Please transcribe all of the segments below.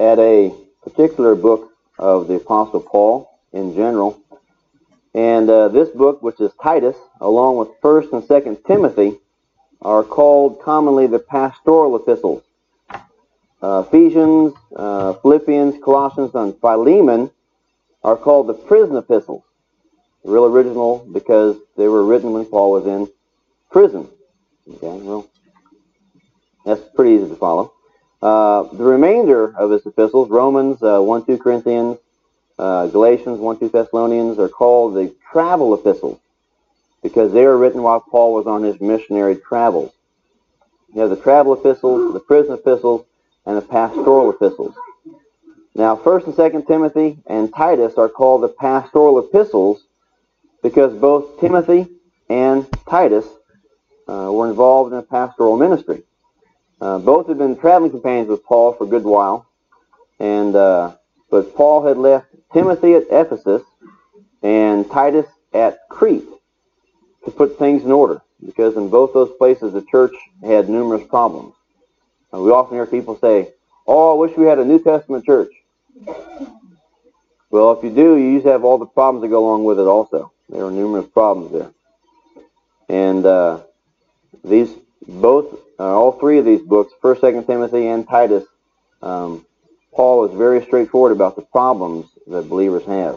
at a particular book of the Apostle Paul in general. And this book, which is Titus, along with 1st and 2nd Timothy, are called commonly the pastoral epistles. Ephesians, Philippians, Colossians, and Philemon are called the prison epistles. The real original because they were written when Paul was in prison. Okay, well, that's pretty easy to follow. The remainder of his epistles, Romans, 1, 2 Corinthians, Galatians, 1, 2 Thessalonians, are called the travel epistles because they were written while Paul was on his missionary travels. You have the travel epistles, the prison epistles, and the pastoral epistles. Now, 1st and 2nd Timothy and Titus are called the pastoral epistles because both Timothy and Titus were involved in a pastoral ministry. Both had been traveling companions with Paul for a good while, and but Paul had left Timothy at Ephesus and Titus at Crete to put things in order, because in both those places the church had numerous problems. We often hear people say, "Oh, I wish we had a New Testament church." Well, if you do, you usually have all the problems that go along with it also. There are numerous problems there. And all three of these books, 1st, 2nd Timothy, and Titus, Paul is very straightforward about the problems that believers have.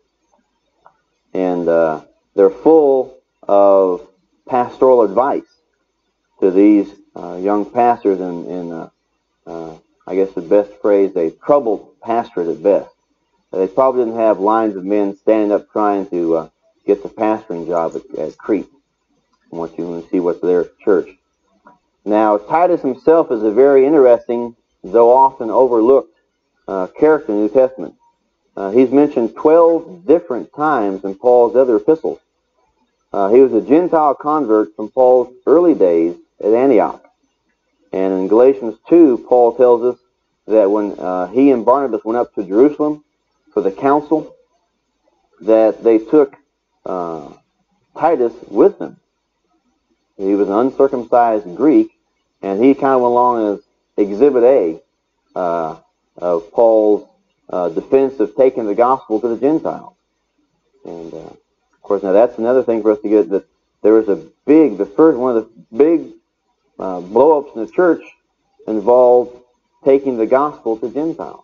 And they're full of pastoral advice to these young pastors in I guess the best phrase, a troubled pastorate at best. They probably didn't have lines of men standing up trying to get the pastoring job at Crete. I want you to see what's there at church. Now, Titus himself is a very interesting, though often overlooked, character in the New Testament. He's mentioned 12 different times in Paul's other epistles. He was a Gentile convert from Paul's early days at Antioch. And in Galatians 2, Paul tells us that when he and Barnabas went up to Jerusalem for the council, that they took Titus with them. He was an uncircumcised Greek, and he kind of went along as Exhibit A of Paul's defense of taking the gospel to the Gentiles. And of course, now that's another thing for us to get, that there was one of the big blow-ups in the church involved taking the gospel to Gentiles.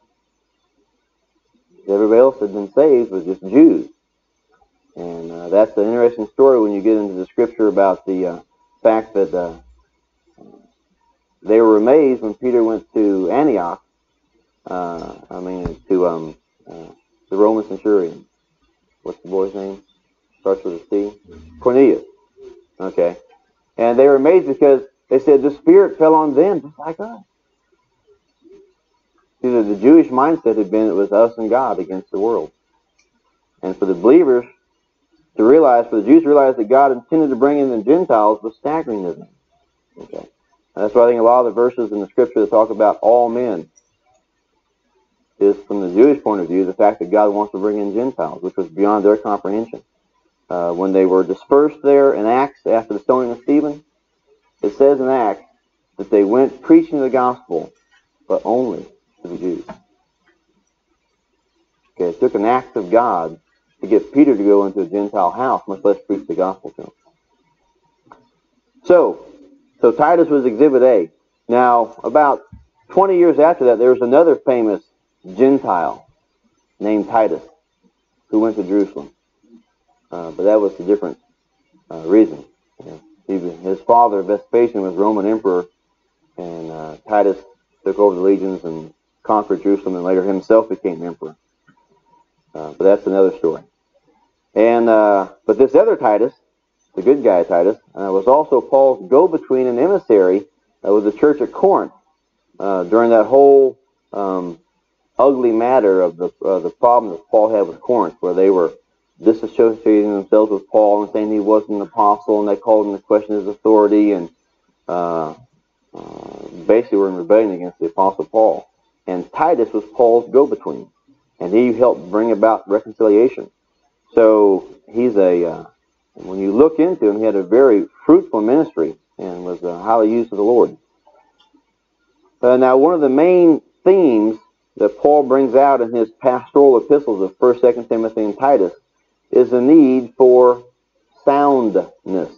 Everybody else had been saved was just Jews. And that's an interesting story when you get into the scripture about the fact that they were amazed when Peter went to Antioch, to the Roman centurion. What's the boy's name? Starts with a C? Cornelius. Okay. And they were amazed because they said the Spirit fell on them just like us. See, the Jewish mindset had been it was us and God against the world. And for the believers to realize, for the Jews to realize that God intended to bring in the Gentiles was staggering to them. Okay. And that's why I think a lot of the verses in the Scripture that talk about all men is, from the Jewish point of view, the fact that God wants to bring in Gentiles, which was beyond their comprehension. When they were dispersed there in Acts after the stoning of Stephen, it says in Acts that they went preaching the gospel, but only to the Jews. Okay, it took an act of God to get Peter to go into a Gentile house, much less preach the gospel to him. So Titus was Exhibit A. Now, about 20 years after that, there was another famous Gentile named Titus who went to Jerusalem. But that was a different reason. His father, Vespasian, was Roman emperor, and Titus took over the legions and conquered Jerusalem, and later himself became emperor. But that's another story. And but this other Titus, the good guy Titus, was also Paul's go-between and emissary with the church at Corinth during that whole ugly matter of the problem that Paul had with Corinth, where they were disassociating themselves with Paul and saying he wasn't an apostle, and they called him to question his authority, and basically were in rebellion against the apostle Paul. And Titus was Paul's go-between, and he helped bring about reconciliation. So he's when you look into him, he had a very fruitful ministry and was highly used of the Lord. Now, one of the main themes that Paul brings out in his pastoral epistles of 1st, 2nd Timothy, and Titus is the need for soundness.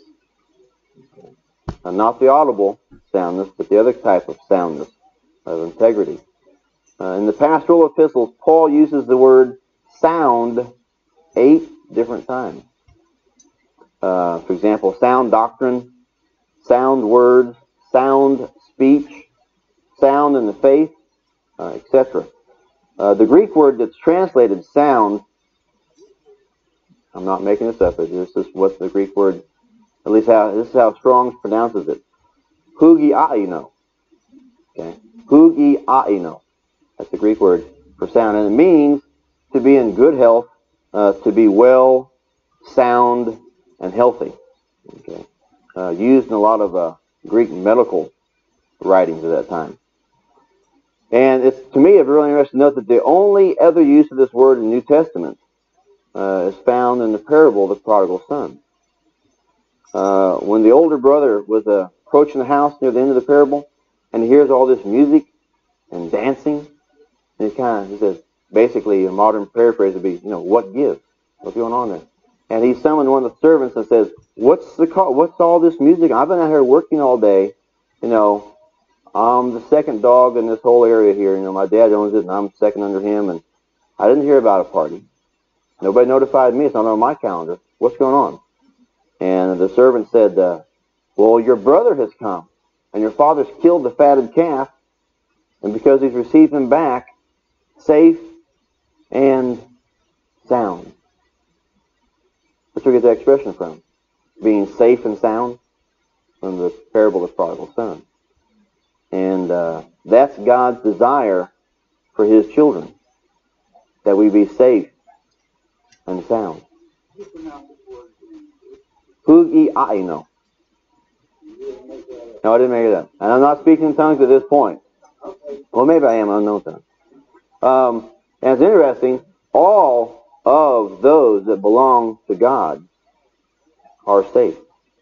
Not the audible soundness, but the other type of soundness, of integrity. In the pastoral epistles, Paul uses the word sound 8 different times. For example, sound doctrine, sound words, sound speech, sound in the faith, etc. The Greek word that's translated sound, I'm not making this up, this is what the Greek word, at least this is how Strong's pronounces it. Hugiaino. Okay? Hugiaino. That's the Greek word for sound. And it means to be in good health, to be well, sound, and healthy. Okay? Used in a lot of Greek medical writings at that time. And to me, it's really interesting to note that the only other use of this word in the New Testament is found in the parable of the prodigal son. When the older brother was approaching the house near the end of the parable, and he hears all this music and dancing, and he says, basically a modern paraphrase would be, what gives? What's going on there? And he summoned one of the servants and says, what's all this music? I've been out here working all day, I'm the second dog in this whole area here. My dad owns it, and I'm second under him, and I didn't hear about a party. Nobody notified me. It's not on my calendar. What's going on? And the servant said, well, your brother has come, and your father's killed the fatted calf, and because he's received him back, safe and sound. That's where we get that expression from. Being safe and sound, from the parable of the prodigal son. And that's God's desire for his children, that we be safe and sound. Hugiaino. No, I didn't make it up. And I'm not speaking in tongues at this point. Well, maybe I am, unknown tongues. And it's interesting, all of those that belong to God are safe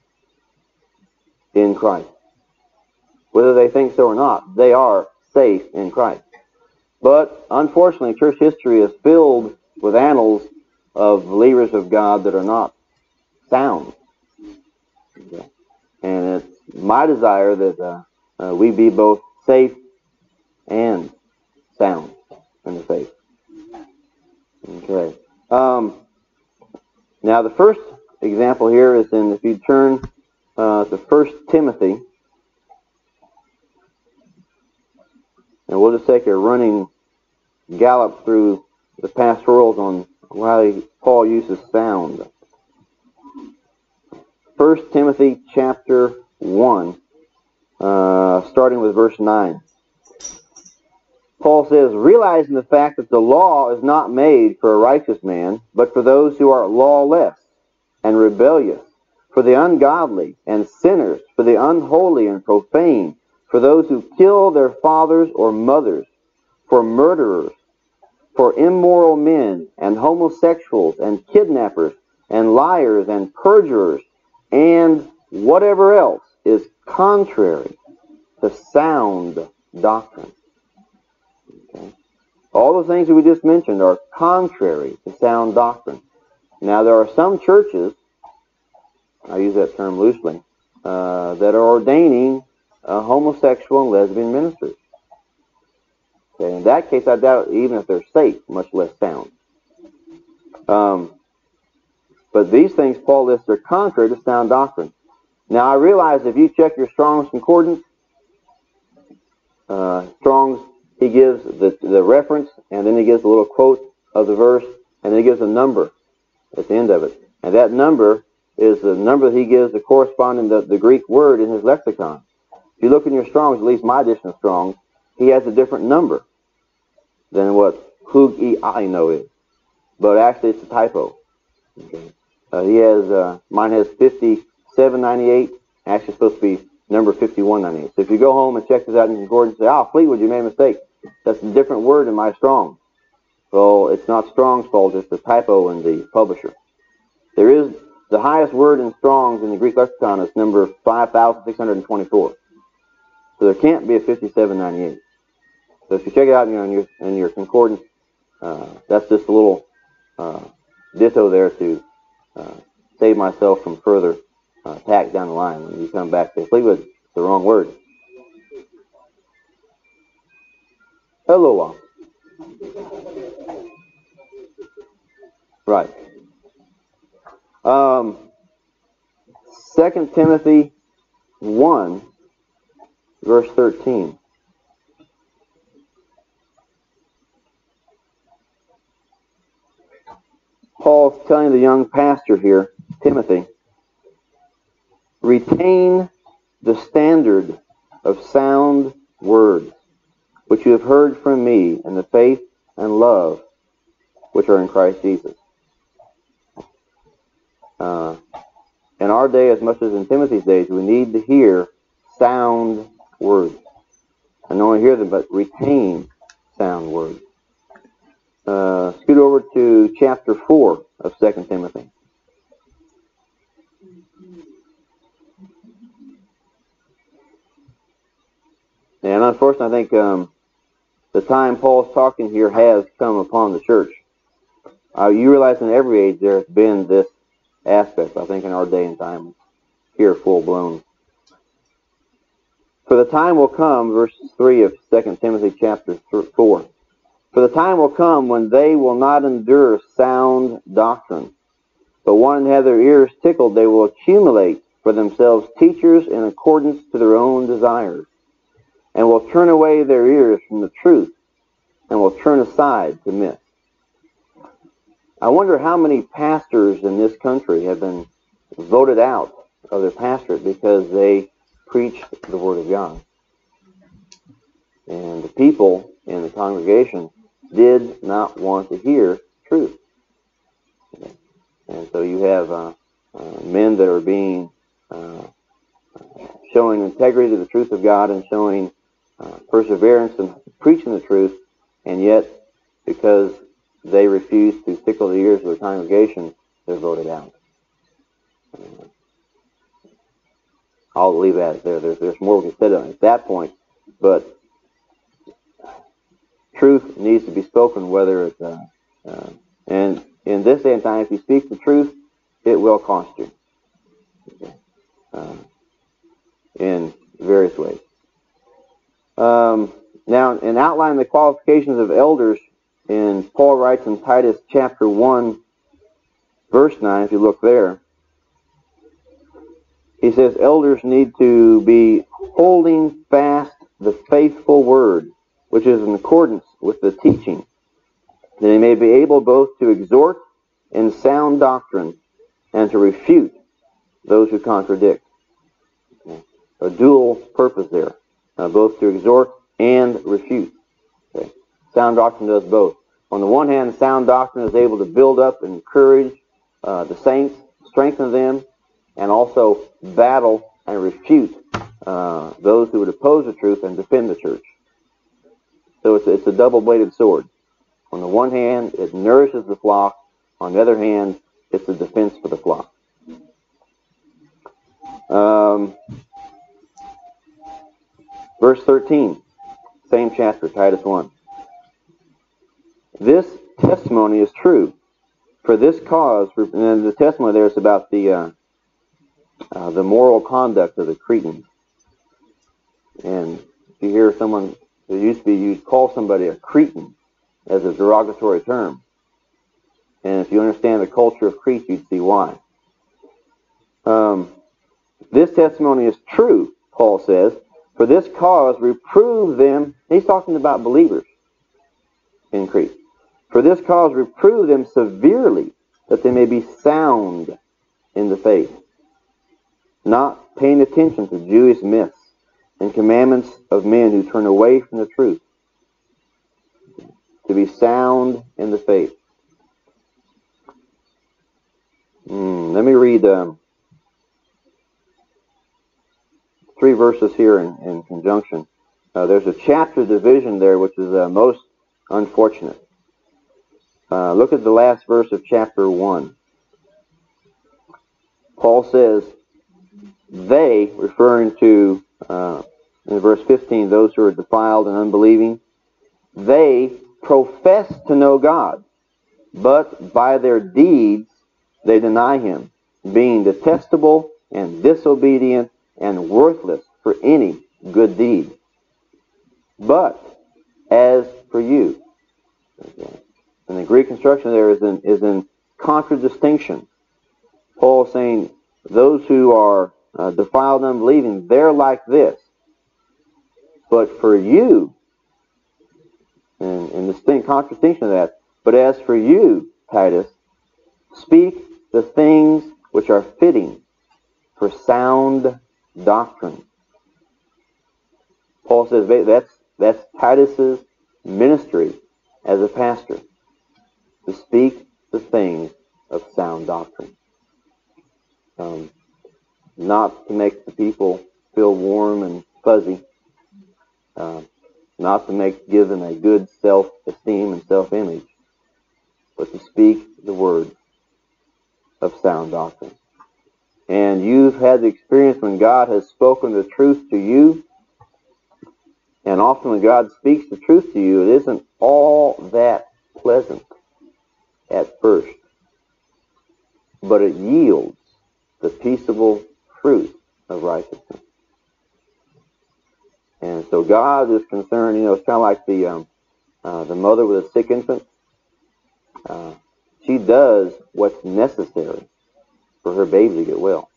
in Christ. Whether they think so or not, they are safe in Christ. But unfortunately, church history is filled with annals of believers of God that are not sound. Okay. And it's my desire that we be both safe and sound in the faith. Okay. Now the first example here is if you turn to 1 Timothy, and we'll just take a running gallop through the pastorals on why Paul uses sound. 1 Timothy chapter 1, starting with verse 9. Paul says, realizing the fact that the law is not made for a righteous man, but for those who are lawless and rebellious, for the ungodly and sinners, for the unholy and profane, for those who kill their fathers or mothers, for murderers, for immoral men and homosexuals and kidnappers and liars and perjurers, and whatever else is contrary to sound doctrine. Okay. All the things that we just mentioned are contrary to sound doctrine. Now, there are some churches, I use that term loosely, that are ordaining homosexual and lesbian ministers. Okay. In that case, I doubt even if they're safe, much less sound. But these things Paul lists are contrary to sound doctrine. Now, I realize if you check your Strong's Concordance, Strong's, he gives the reference, and then he gives a little quote of the verse, and then he gives a number at the end of it. And that number is the number that he gives the corresponding the Greek word in his lexicon. If you look in your Strong's, at least my edition of Strong's, he has a different number than what hugiaino is. But actually, it's a typo. Okay. He has, mine has 5798. Actually, it's supposed to be number 5198. So if you go home and check this out in your concordance and say, Fleetwood, you made a mistake. That's a different word in my Strong's. So it's not Strong's fault, it's the typo in the publisher. There is the highest word in Strong's in the Greek lexicon is number 5624. So there can't be a 5798. So if you check it out in your concordance, that's just a little ditto there to save myself from further attack down the line. When you come back to Fleetwood, it's the wrong word. Eloah. Right. 2 Timothy 1, verse 13. Paul's telling the young pastor here, Timothy, retain the standard of sound words, which you have heard from me in the faith and love which are in Christ Jesus. In our day, as much as in Timothy's days, we need to hear sound words. And not only hear them, but retain sound words. Scoot over to chapter 4 of 2 Timothy. And unfortunately, I think the time Paul's talking here has come upon the church. You realize in every age there has been this aspect. I think in our day and time, here full blown. For the time will come, verse 3 of 2 Timothy chapter 4. For the time will come when they will not endure sound doctrine, but wanting to have their ears tickled, they will accumulate for themselves teachers in accordance to their own desires, and will turn away their ears from the truth, and will turn aside to myths. I wonder how many pastors in this country have been voted out of their pastorate because they preached the Word of God. And the people in the congregation did not want to hear truth. And so you have men that are being showing integrity to the truth of God and showing perseverance in preaching the truth, and yet because they refuse to tickle the ears of the congregation, they're voted out. I'll leave that there. There's more we can say on it at that point, but truth needs to be spoken, whether it's and in this day and time, if you speak the truth, it will cost you in various ways. Now, in outlining the qualifications of elders, Paul writes in Titus chapter 1, verse 9, if you look there, he says elders need to be holding fast the faithful word, which is in accordance with the teaching, that they may be able both to exhort in sound doctrine and to refute those who contradict. A dual purpose there, both to exhort and refute. Okay. Sound doctrine does both. On the one hand, sound doctrine is able to build up and encourage the saints, strengthen them, and also battle and refute those who would oppose the truth and defend the church. So it's a double-bladed sword. On the one hand, it nourishes the flock. On the other hand, it's a defense for the flock. Verse 13, same chapter, Titus 1. This testimony is true. For this cause, and the testimony there is about the moral conduct of the Cretans. And if you hear someone, it used to be you'd call somebody a Cretan as a derogatory term. And if you understand the culture of Crete, you'd see why. This testimony is true, Paul says. For this cause, reprove them. He's talking about believers in Crete. For this cause, reprove them severely, that they may be sound in the faith, not paying attention to Jewish myths and commandments of men who turn away from the truth. To be sound in the faith. Let me read 3 verses here in conjunction. There's a chapter division there which is most unfortunate. Look at the last verse of chapter 1. Paul says, they, referring to, in verse 15, those who are defiled and unbelieving, they profess to know God, but by their deeds they deny him, being detestable and disobedient and worthless for any good deed. But as for you, and the Greek construction there is in contradistinction. Paul is saying those who are defiled and unbelieving, they're like this. But for you, and in distinct contradistinction of that, but as for you, Titus, speak the things which are fitting for sound doctrine. Paul says that's Titus's ministry as a pastor, to speak the things of sound doctrine. Not to make the people feel warm and fuzzy, not to give them a good self-esteem and self-image, but to speak the word of sound doctrine. And you've had the experience when God has spoken the truth to you, and often when God speaks the truth to you, it isn't all that pleasant at first, but it yields the peaceable fruit of righteousness. And so God is concerned, it's kind of like the mother with a sick infant. She does what's necessary for her baby to get well.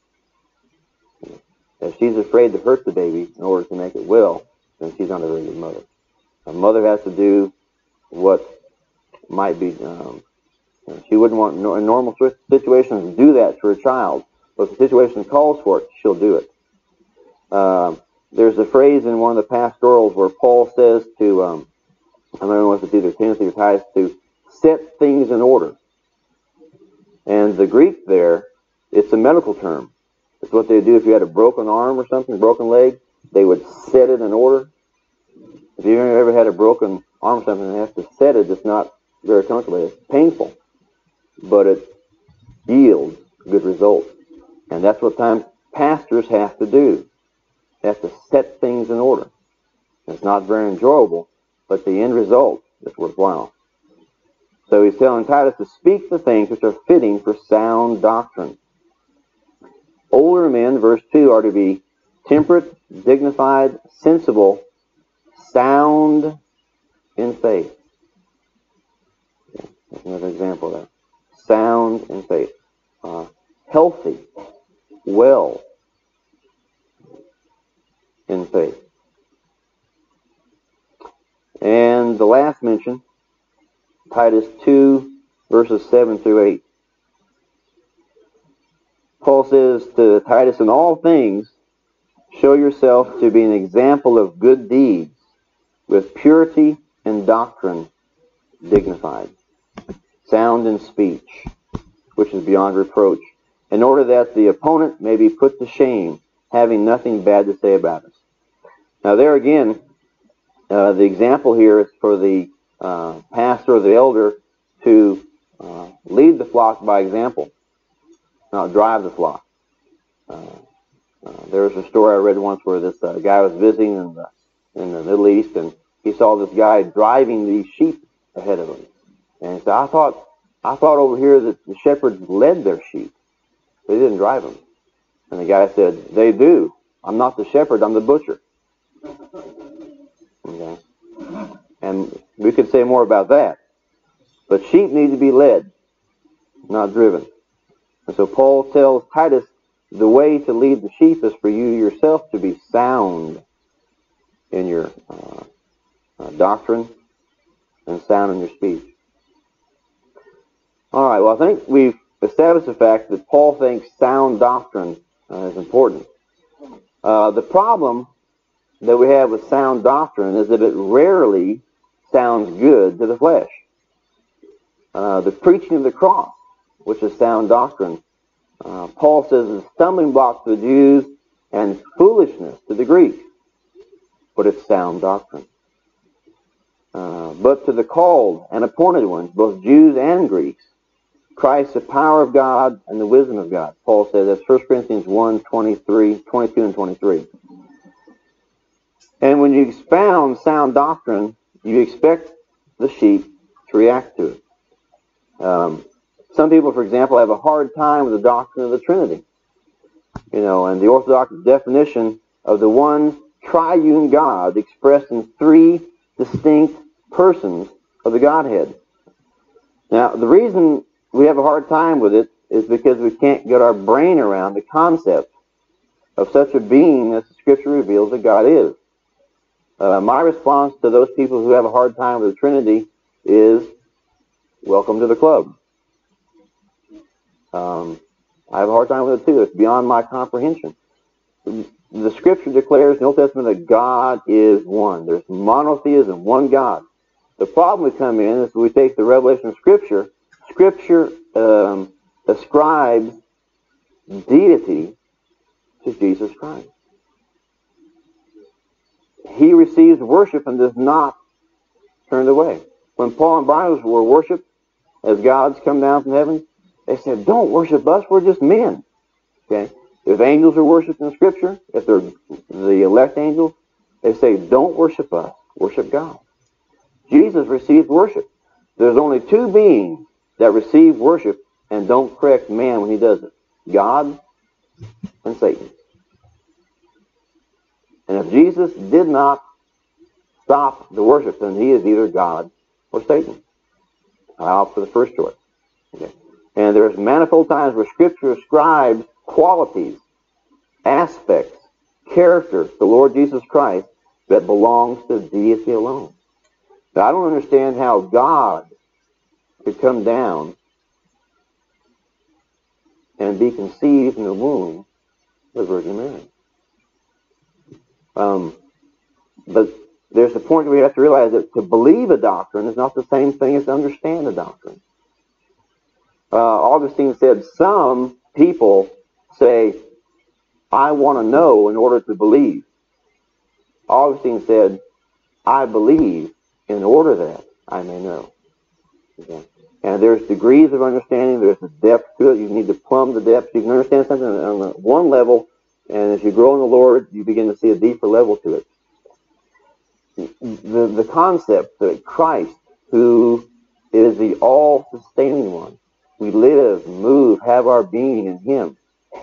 If she's afraid to hurt the baby in order to make it well, then she's not a very good mother. A mother has to do what might be, she wouldn't want in normal situations to do that to her child, but if the situation calls for it, she'll do it. There's a phrase in one of the pastorals where Paul says to, I don't know if it's either Timothy or Titus, to set things in order. And the Greek there, it's a medical term. It's what they do if you had a broken arm or something, broken leg, they would set it in order. If you've ever had a broken arm or something and have to set it, it's not very comfortable. It's painful, but it yields good results. And that's what times pastors have to do. They have to set things in order. It's not very enjoyable, but the end result is worthwhile. So he's telling Titus to speak the things which are fitting for sound doctrine. Older men, verse 2, are to be temperate, dignified, sensible, sound in faith. That's another example there. Sound in faith. Healthy, well in faith. And the last mention, Titus 2, verses 7 through 8. Paul says to Titus, in all things, show yourself to be an example of good deeds, with purity and doctrine dignified, sound in speech, which is beyond reproach, in order that the opponent may be put to shame, having nothing bad to say about us. Now there again, the example here is for the pastor or the elder to lead the flock by example, not drive the flock. There was a story I read once where this guy was visiting in the Middle East, and he saw this guy driving these sheep ahead of him. And he said, I thought over here that the shepherds led their sheep. They didn't drive them. And the guy said, they do. I'm not the shepherd, I'm the butcher. Okay. And we could say more about that. But sheep need to be led, not driven. And so Paul tells Titus the way to lead the sheep is for you yourself to be sound in your doctrine and sound in your speech. All right, well, I think we've established the fact that Paul thinks sound doctrine is important. The problem that we have with sound doctrine is that it rarely sounds good to the flesh. The preaching of the cross, which is sound doctrine, Paul says is a stumbling block to the Jews and foolishness to the Greeks, but it's sound doctrine. But to the called and appointed ones, both Jews and Greeks, Christ, the power of God and the wisdom of God. Paul says that's 1 Corinthians 1, 22 and 23. And when you expound sound doctrine, you expect the sheep to react to it. Some people, for example, have a hard time with the doctrine of the Trinity. And the Orthodox definition of the one triune God expressed in three distinct persons of the Godhead. Now, the reason we have a hard time with it is because we can't get our brain around the concept of such a being as the Scripture reveals that God is. My response to those people who have a hard time with the Trinity is, welcome to the club. I have a hard time with it too. It's beyond my comprehension. The Scripture declares in the Old Testament that God is one. There's monotheism, one God. The problem we come in is we take the revelation of Scripture. Scripture ascribes deity to Jesus Christ. He receives worship and does not turn it away. When Paul and Barnabas were worshipped as gods come down from heaven, they said, don't worship us, we're just men. Okay? If angels are worshipped in Scripture, if they're the elect angels, they say, don't worship us, worship God. Jesus received worship. There's only two beings that receive worship and don't correct man when he does it. God and Satan. And if Jesus did not stop the worship, then he is either God or Satan. I opt for the first choice. Okay. And there's manifold times where Scripture ascribes qualities, aspects, character to the Lord Jesus Christ that belongs to deity alone. Now, I don't understand how God could come down and be conceived in the womb of the Virgin Mary. But there's a point where we have to realize that to believe a doctrine is not the same thing as to understand a doctrine. Augustine said, some people say, I want to know in order to believe. Augustine said, I believe in order that I may know. Okay. And there's degrees of understanding. There's a depth to it. You need to plumb the depth. You can understand something on one level, and as you grow in the Lord, you begin to see a deeper level to it. The concept that Christ, who is the all-sustaining one, we live, move, have our being in Him,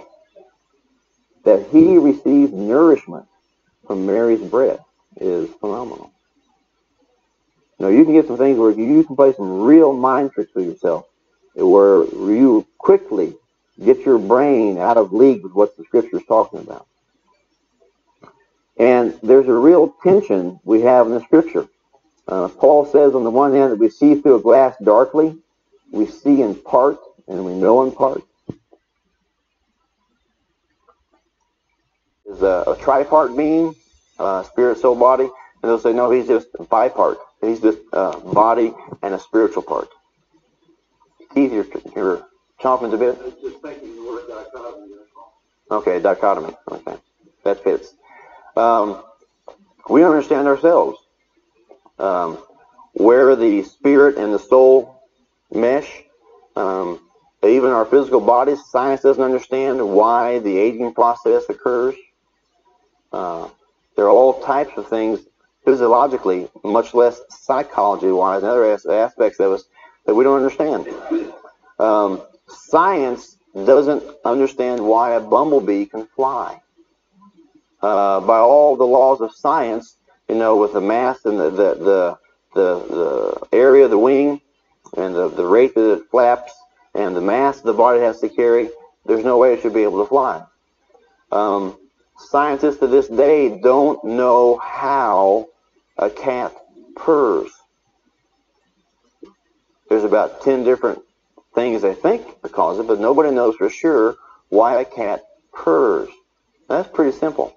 that He receives nourishment from Mary's breast is phenomenal. You can get some things where you can play some real mind tricks with yourself, where you quickly get your brain out of league with what the Scripture is talking about. And there's a real tension we have in the Scripture. Paul says on the one hand that we see through a glass darkly, we see in part, and we know in part. Is a tripart being, spirit, soul, body, and they'll say, no, he's just a bipart. He's just body and a spiritual part. Keith, you're chomping a bit? I was just thinking the word dichotomy. Okay, dichotomy. Okay, that fits. We understand ourselves. Where the spirit and the soul mesh, even our physical bodies, science doesn't understand why the aging process occurs. There are all types of things physiologically, much less psychology-wise, and other aspects of us that we don't understand. Science doesn't understand why a bumblebee can fly. By all the laws of science, with the mass and the area of the wing and the rate that it flaps and the mass the body has to carry, there's no way it should be able to fly. Scientists to this day don't know how a cat purrs. There's about 10 different things they think cause it, but nobody knows for sure why a cat purrs. That's pretty simple.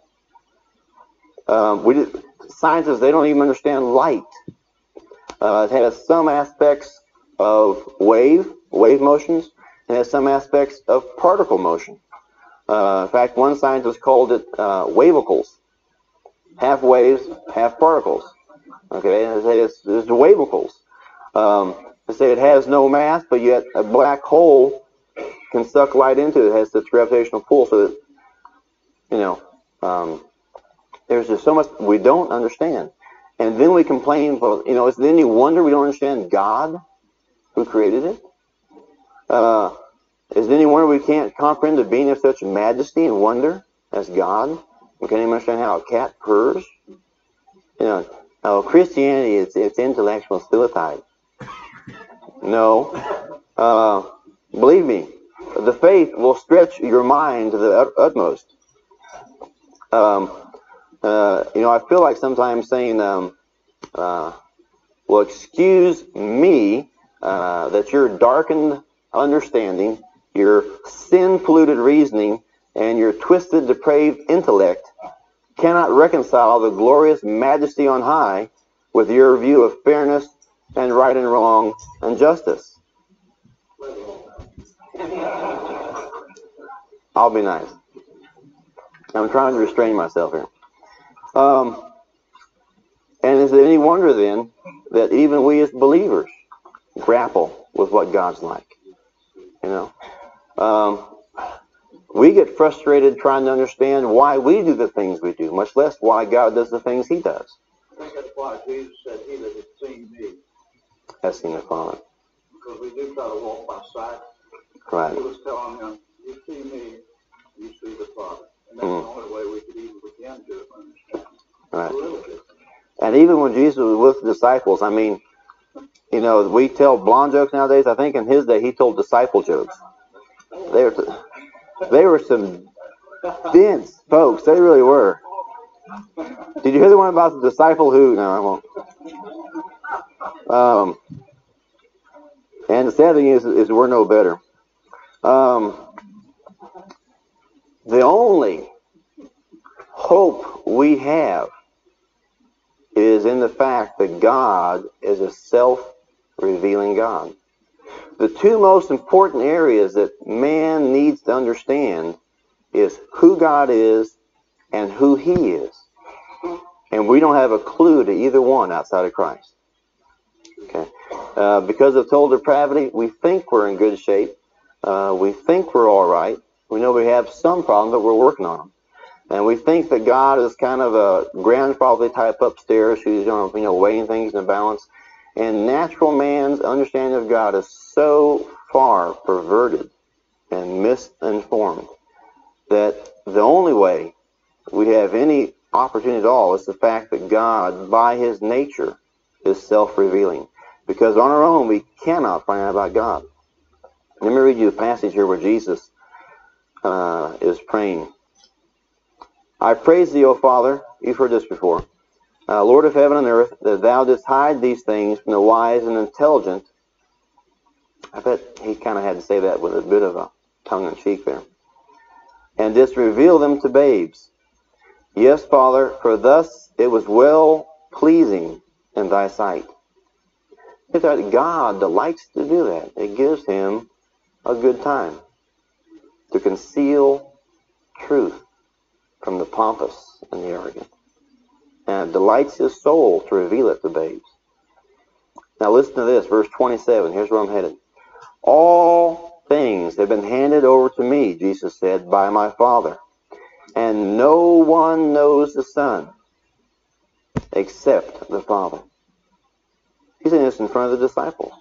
Scientists, they don't even understand light. It has some aspects of wave motions, and has some aspects of particle motion. In fact, one scientist called it wavicles. Half waves, half particles. Okay, and it's the wavicles. They say it has no mass, but yet a black hole can suck light into it. It has this gravitational pull, so that, there's just so much we don't understand. And then we complain, well, is it any wonder we don't understand God who created it? Is it any wonder we can't comprehend the being of such majesty and wonder as God? We can't even understand how a cat purrs. Christianity, it's intellectual suicide. No. Believe me, the faith will stretch your mind to the utmost. I feel like sometimes saying, well, excuse me that your darkened understanding, your sin-polluted reasoning, and your twisted, depraved intellect cannot reconcile the glorious majesty on high with your view of fairness and right and wrong and justice. I'll be nice. I'm trying to restrain myself here. And is it any wonder then that even we as believers grapple with what God's like? We get frustrated trying to understand why we do the things we do, much less why God does the things He does. I think that's why Jesus said, "He that has seen me has seen the Father." Because we do try to walk by sight. Right. He was telling them, "You see me, you see the Father," and that's the only way we could even begin to understand. Right. And even when Jesus was with the disciples, we tell blonde jokes nowadays. I think in His day He told disciple jokes. They were some dense folks. They really were. Did you hear the one about the disciple who? No, I won't. And the sad thing is we're no better. The only hope we have is in the fact that God is a self-revealing God. The two most important areas that man needs to understand is who God is and who He is. And we don't have a clue to either one outside of Christ. Okay. Because of total depravity, we think we're in good shape. We think we're all right. We know we have some problems, but we're working on them. And we think that God is kind of a grandfatherly type upstairs who's weighing things in a balance. And natural man's understanding of God is so far perverted and misinformed that the only way we have any opportunity at all is the fact that God, by His nature, is self-revealing. Because on our own, we cannot find out about God. Let me read you a passage here where Jesus is praying. "I praise Thee, O Father," you've heard this before, "Lord of heaven and earth, that Thou didst hide these things from the wise and intelligent." I bet he kind of had to say that with a bit of a tongue-in-cheek there. "And didst reveal them to babes. Yes, Father, for thus it was well-pleasing in Thy sight." It's that God delights to do that. It gives Him a good time to conceal truth from the pompous and the arrogant. And it delights His soul to reveal it to babes. Now listen to this, verse 27. Here's where I'm headed. "All things have been handed over to me," Jesus said, "by my Father. And no one knows the Son except the Father." He's saying this in front of the disciples.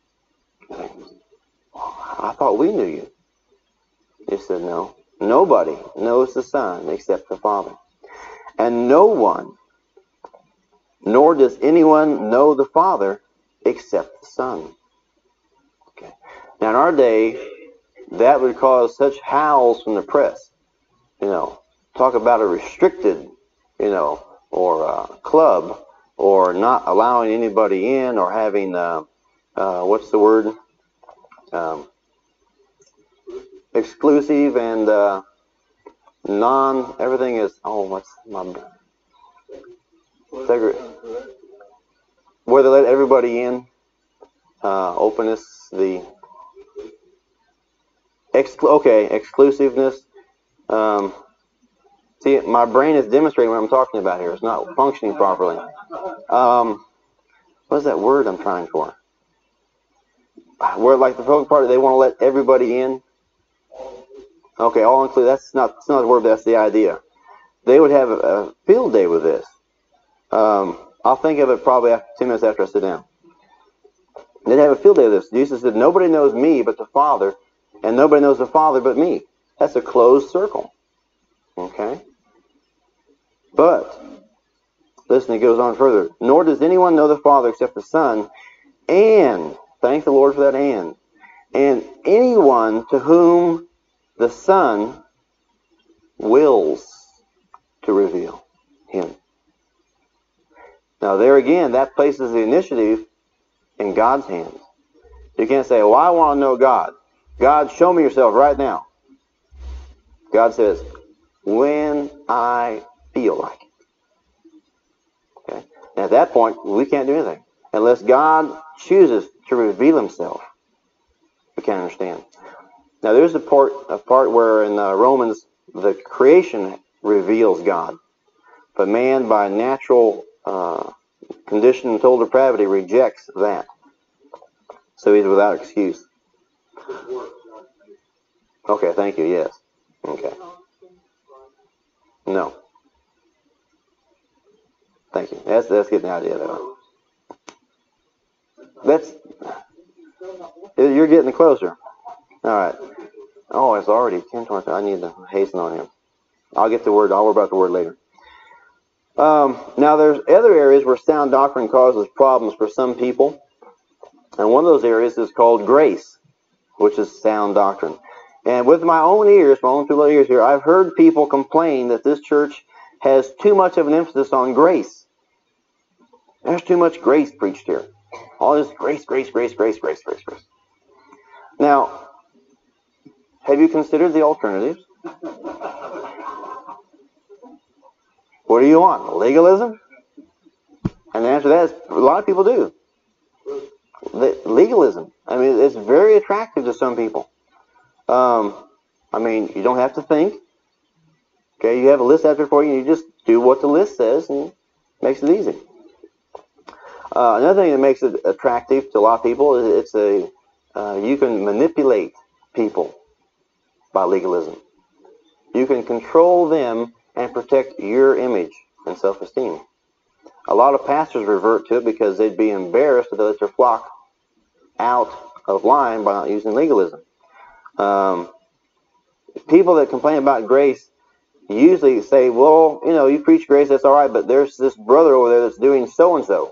"I thought we knew you." He said, "No. Nobody knows the Son except the Father. And no one, nor does anyone know the Father except the Son." Okay. Now in our day, that would cause such howls from the press. Talk about a restricted, or a club, or not allowing anybody in, or having, what's the word? Exclusive and everything is, what's my... Where they let everybody in, openness, exclusiveness. See, my brain is demonstrating what I'm talking about here. It's not functioning properly. What's that word I'm trying for? Where, like the Republican Party, they want to let everybody in. Okay, all included. That's not the word, but that's the idea. They would have a field day with this. I'll think of it probably 2 minutes after I sit down. They have a field day of this. Jesus said, nobody knows me but the Father, and nobody knows the Father but me. That's a closed circle. Okay? But, listen, he goes on further. Nor does anyone know the Father except the Son, and, thank the Lord for that and anyone to whom the Son wills to reveal him. Now there again, that places the initiative in God's hands. You can't say, well, I want to know God. God, show me yourself right now. God says, when I feel like it. Okay? And at that point, we can't do anything. Unless God chooses to reveal himself, we can't understand. Now there's a part where in Romans, the creation reveals God. But man, by natural condition and total depravity, rejects that. So he's without excuse. Okay, thank you, yes. Okay. No. Thank you. That's getting the idea of that. You're getting closer. All right. Oh, it's already 10:20. I need to hasten on him. I'll get the word. I'll worry about the word later. Now, there's other areas where sound doctrine causes problems for some people. And one of those areas is called grace, which is sound doctrine. And with my own ears, my own two little ears here, I've heard people complain that this church has too much of an emphasis on grace. There's too much grace preached here. All this grace. Now, have you considered the alternatives? What do you want? Legalism? And the answer to that is a lot of people do. Legalism. I mean, it's very attractive to some people. I mean, you don't have to think. Okay, you have a list out there for you, and you just do what the list says, and it makes it easy. Another thing that makes it attractive to a lot of people is you can manipulate people by legalism. You can control them and protect your image and self-esteem. A lot of pastors revert to it because they'd be embarrassed to let their flock out of line by not using legalism. People that complain about grace usually say, well, you preach grace, that's all right, but there's this brother over there that's doing so-and-so,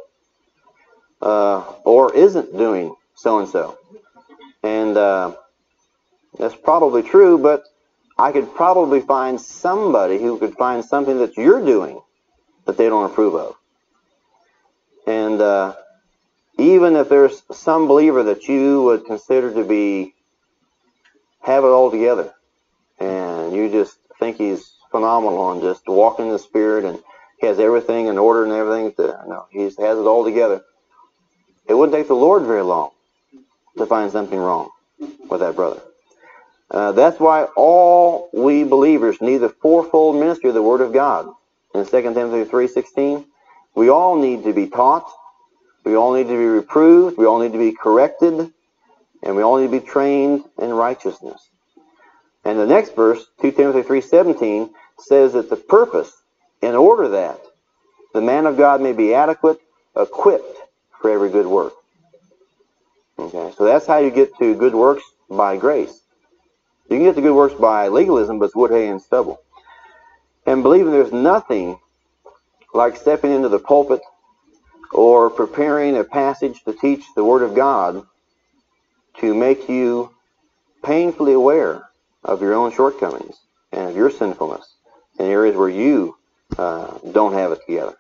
or isn't doing so-and-so. And that's probably true, but I could probably find somebody who could find something that you're doing that they don't approve of. And even if there's some believer that you would consider to have it all together, and you just think he's phenomenal and just walking in the Spirit and he has everything in order and everything, he has it all together. It wouldn't take the Lord very long to find something wrong with that brother. That's why all we believers need the fourfold ministry of the Word of God. In 2 Timothy 3:16, we all need to be taught, we all need to be reproved, we all need to be corrected, and we all need to be trained in righteousness. And the next verse, 2 Timothy 3:17, says that the purpose, in order that the man of God may be adequate, equipped for every good work. Okay, so that's how you get to good works, by grace. You can get to good works by legalism, but it's wood, hay, and stubble. And believing there's nothing like stepping into the pulpit or preparing a passage to teach the Word of God to make you painfully aware of your own shortcomings and of your sinfulness in areas where you don't have it together.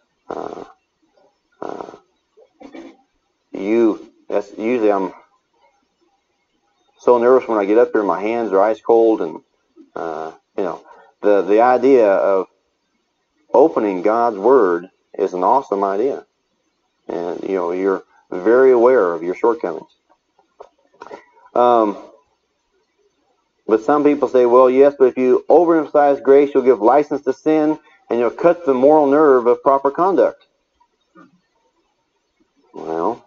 That's usually I'm so nervous when I get up here, my hands are ice cold, and the idea of opening God's Word is an awesome idea, and you're very aware of your shortcomings. But some people say, well, yes, but if you overemphasize grace, you'll give license to sin, and you'll cut the moral nerve of proper conduct. Well,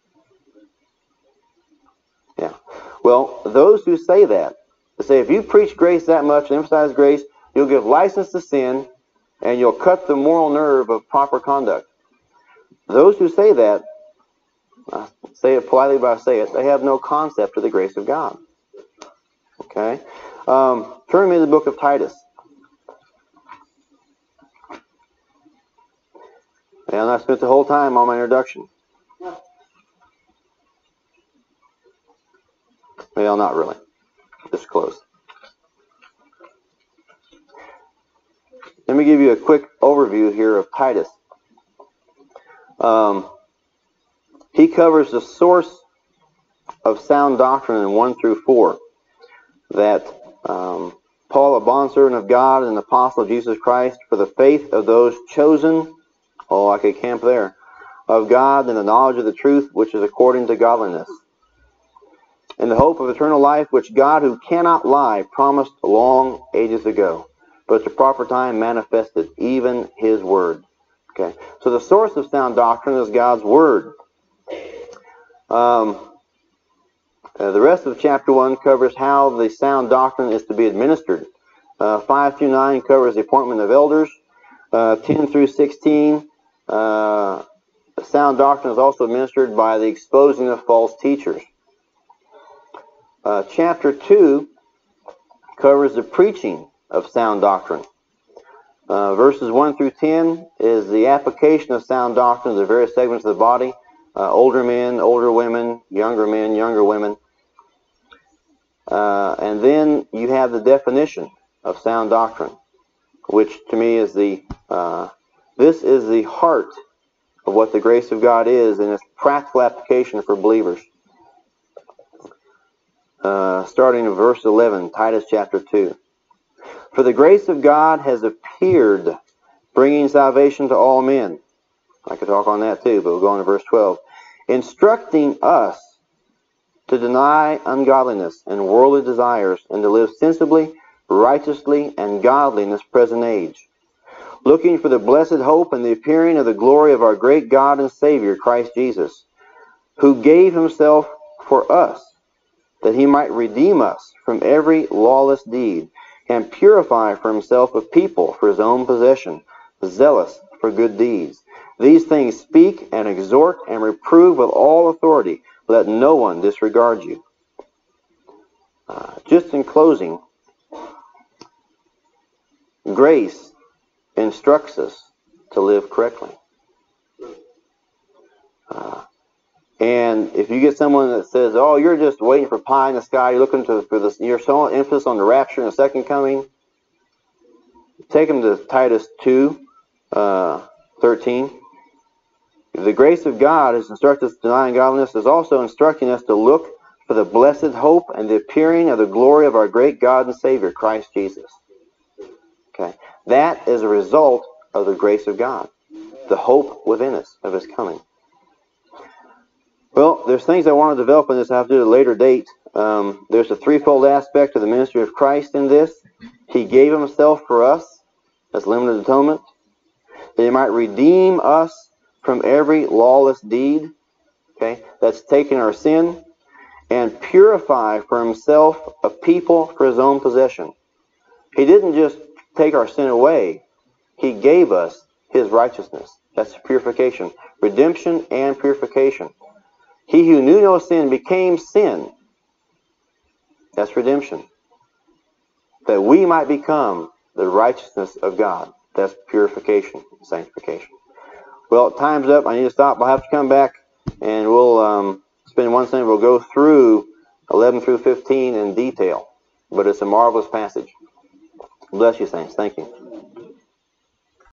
yeah. Well, those who say that, they say if you preach grace that much and emphasize grace, you'll give license to sin, and you'll cut the moral nerve of proper conduct. those who say that, I say it politely, but I say it, they have no concept of the grace of God. Okay? Turn me to the book of Titus. And I spent the whole time on my introduction. Well, not really. Just close. Let me give you a quick overview here of Titus. He covers the source of sound doctrine in 1 through 4. That Paul, a bondservant of God and an apostle of Jesus Christ, for the faith of those chosen, oh, I could camp there, of God and the knowledge of the truth, which is according to godliness, and the hope of eternal life, which God, who cannot lie, promised long ages ago, but at the proper time manifested, even His Word. Okay, so the source of sound doctrine is God's Word. The rest of chapter 1 covers how the sound doctrine is to be administered. 5 through 9 covers the appointment of elders. 10 through 16, the sound doctrine is also administered by the exposing of false teachers. Chapter 2 covers the preaching of sound doctrine. Verses 1 through 10 is the application of sound doctrine to the various segments of the body. Older men, older women, younger women. And then you have the definition of sound doctrine, which to me is this is the heart of what the grace of God is in its practical application for believers. Starting in verse 11, Titus chapter 2. For the grace of God has appeared, bringing salvation to all men. I could talk on that too, but we'll go on to verse 12. Instructing us to deny ungodliness and worldly desires, and to live sensibly, righteously, and godly in this present age, looking for the blessed hope and the appearing of the glory of our great God and Savior, Christ Jesus, who gave Himself for us, that He might redeem us from every lawless deed, and purify for Himself a people for His own possession, zealous for good deeds. These things speak and exhort and reprove with all authority. Let no one disregard you. Just in closing, grace instructs us to live correctly. And if you get someone that says, "Oh, you're just waiting for pie in the sky. You're looking for this. You're so emphasis on the rapture and the second coming." Take them to Titus 2:13. The grace of God has instructed us to deny ungodliness, is also instructing us to look for the blessed hope and the appearing of the glory of our great God and Savior, Christ Jesus. Okay, that is a result of the grace of God, the hope within us of His coming. Well, there's things I want to develop in this. I have to do at a later date. There's a threefold aspect of the ministry of Christ in this. He gave Himself for us as limited atonement, that He might redeem us from every lawless deed, okay, that's taken our sin, and purify for Himself a people for His own possession. He didn't just take our sin away. He gave us His righteousness. That's purification. Redemption and purification. He who knew no sin became sin. That's redemption. That we might become the righteousness of God. That's purification, sanctification. Well, time's up. I need to stop. I'll have to come back and we'll spend one Sunday. We'll go through 11 through 15 in detail. But it's a marvelous passage. Bless you, saints. Thank you.